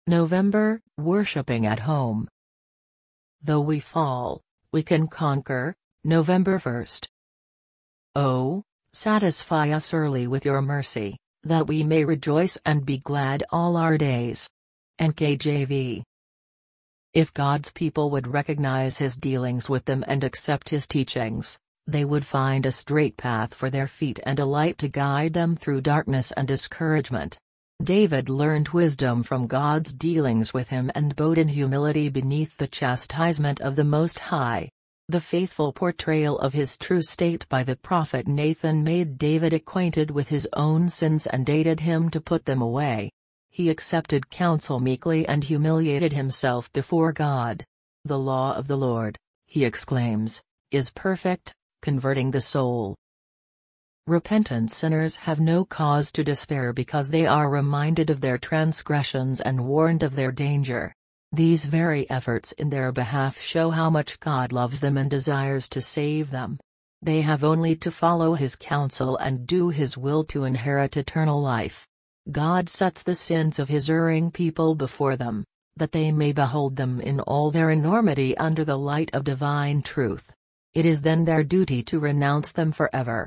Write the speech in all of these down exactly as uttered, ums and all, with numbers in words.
November, Worshipping at Home. Though we fall, we can conquer. November first. Oh, satisfy us early with your mercy, that we may rejoice and be glad all our days. N K J V. If God's people would recognize His dealings with them and accept His teachings, they would find a straight path for their feet and a light to guide them through darkness and discouragement. David learned wisdom from God's dealings with him and bowed in humility beneath the chastisement of the Most High. The faithful portrayal of his true state by the prophet Nathan made David acquainted with his own sins and aided him to put them away. He accepted counsel meekly and humiliated himself before God. The law of the Lord, he exclaims, is perfect, converting the soul. Repentant sinners have no cause to despair because they are reminded of their transgressions and warned of their danger. These very efforts in their behalf show how much God loves them and desires to save them. They have only to follow His counsel and do His will to inherit eternal life. God sets the sins of His erring people before them, that they may behold them in all their enormity under the light of divine truth. It is then their duty to renounce them forever.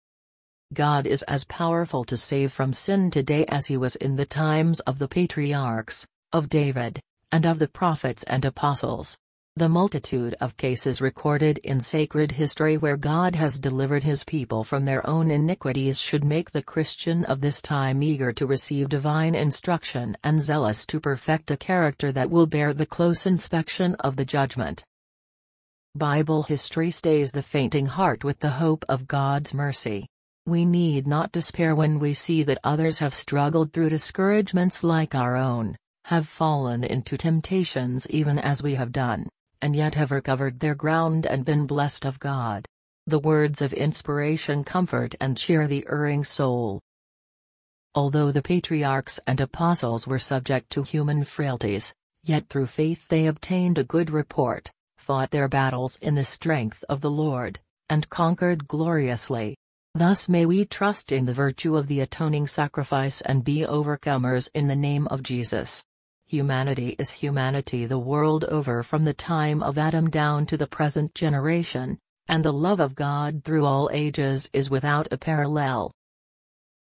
God is as powerful to save from sin today as He was in the times of the patriarchs, of David, and of the prophets and apostles. The multitude of cases recorded in sacred history where God has delivered His people from their own iniquities should make the Christian of this time eager to receive divine instruction and zealous to perfect a character that will bear the close inspection of the judgment. Bible history stays the fainting heart with the hope of God's mercy. We need not despair when we see that others have struggled through discouragements like our own, have fallen into temptations even as we have done, and yet have recovered their ground and been blessed of God. The words of inspiration comfort and cheer the erring soul. Although the patriarchs and apostles were subject to human frailties, yet through faith they obtained a good report, fought their battles in the strength of the Lord, and conquered gloriously. Thus may we trust in the virtue of the atoning sacrifice and be overcomers in the name of Jesus. Humanity is humanity the world over from the time of Adam down to the present generation, and the love of God through all ages is without a parallel.